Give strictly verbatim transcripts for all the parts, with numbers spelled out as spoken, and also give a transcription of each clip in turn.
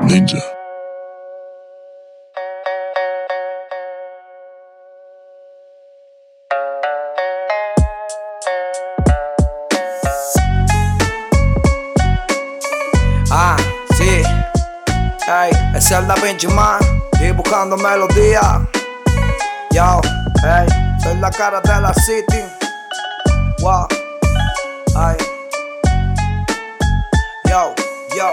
Ninja. Ah, sí. Hey, es el Da Vinci Man. Y buscando melodía. Yo, hey, soy la cara de la city. Wow. Hey. Yo, yo.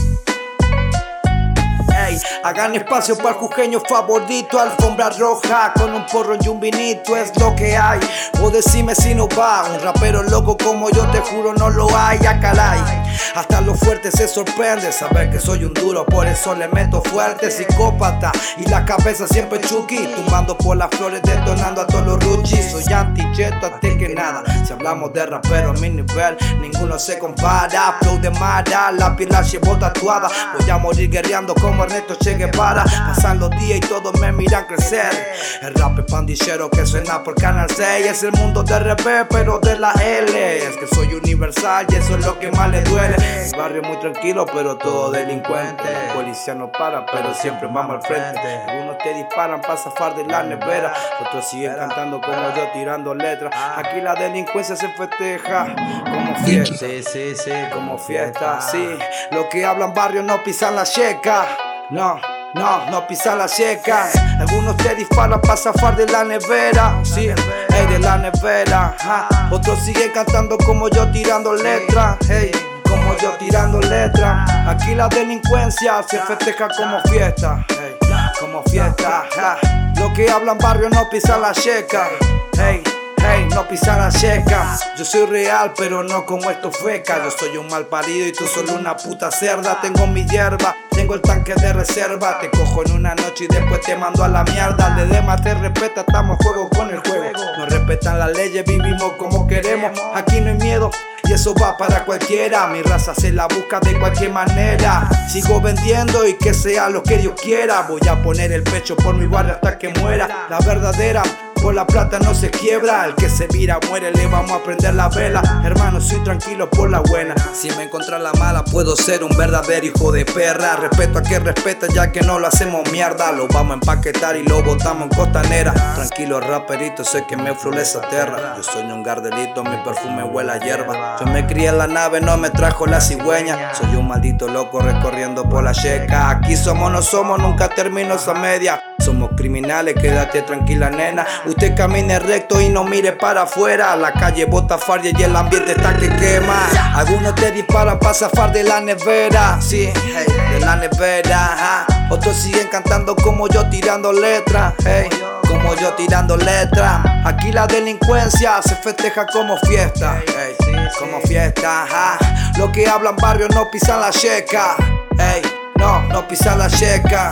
Ey, hagan espacio para el jujeño favorito. Alfombra roja con un porro y un vinito es lo que hay. O decime si no va. Un rapero loco como yo te juro no lo hay. A caray. Hasta los fuertes se sorprende saber que soy un duro, por eso le meto fuerte, psicópata y la cabeza siempre chuki, tumbando por las flores, detonando a todos los ruchis. Soy anti-cheto antes que nada. Si hablamos de rapero a mi nivel, ninguno se compara. Flow de Mara, la piel la llevo tatuada. Voy a morir guerreando como Ernesto Che Guevara. Pasan los días y todos me miran crecer. El rap es pandillero que suena por Canal seis. Es el mundo de R B pero de la L. Es que soy universal y eso es lo que más le duele. El barrio muy tranquilo pero todo delincuente. La policía no para pero siempre vamos al frente. Algunos te disparan para zafar de la nevera, otros siguen cantando como yo tirando letras. Aquí la delincuencia se festeja como fiesta. Sí, sí, sí, como fiesta. Sí, los que hablan barrio no pisan la checa. No, no, no pisan la checa. Algunos te disparan para zafar de la nevera. Sí, hey, de la nevera. Ja. Otros siguen cantando como yo tirando letras. Hey, como yo tirando letras. Aquí la delincuencia se festeja como fiesta. Hey, como fiesta. Ja. Los que hablan barrio no pisan la checa. Hey, hey, no pisan la checa. Yo soy real pero no como estos fecas. Yo soy un mal parido y tú solo una puta cerda. Tengo mi hierba, tengo el tanque de reserva. Te cojo en una noche y después te mando a la mierda. Le demás te respeta, estamos a juego con el juego. No respetan las leyes, vivimos como queremos. Aquí no hay miedo y eso va para cualquiera. Mi raza se la busca de cualquier manera. Sigo vendiendo y que sea lo que Dios quiera. Voy a poner el pecho por mi barrio hasta que muera. La verdadera por la plata no se quiebra. El que se vira muere, le vamos a prender la vela. Hermano, soy tranquilo por la buena. Si me encuentra la mala, puedo ser un verdadero hijo de perra. Respeto a que respeta, ya que no lo hacemos mierda. Lo vamos a empaquetar y lo botamos en costanera. Tranquilo, raperito, sé que me florece esa tierra. Yo soy un gardelito, mi perfume huele a hierba. Yo me crié en la nave, no me trajo la cigüeña. Soy un maldito loco recorriendo por la checa. Aquí somos, no somos, nunca termino esa media. Somos criminales, quédate tranquila nena. Usted camine recto y no mire para afuera. La calle bota faria y el ambiente está que quema. Algunos te disparan para zafar de la nevera. Sí, hey, de la nevera. Ja. Otros siguen cantando como yo tirando letras. Hey, como yo tirando letras. Aquí la delincuencia se festeja como fiesta. Hey, como fiesta. Ja. Los que hablan barrio no pisan la checa. Hey, no, no pisan la checa.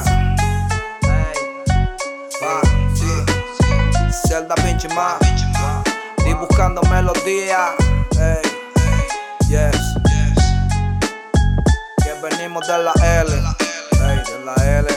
Ah, sí. Es el Da Vinci Man. Y buscando melodía. Hey, yes. Que venimos de la L. Hey, de la L.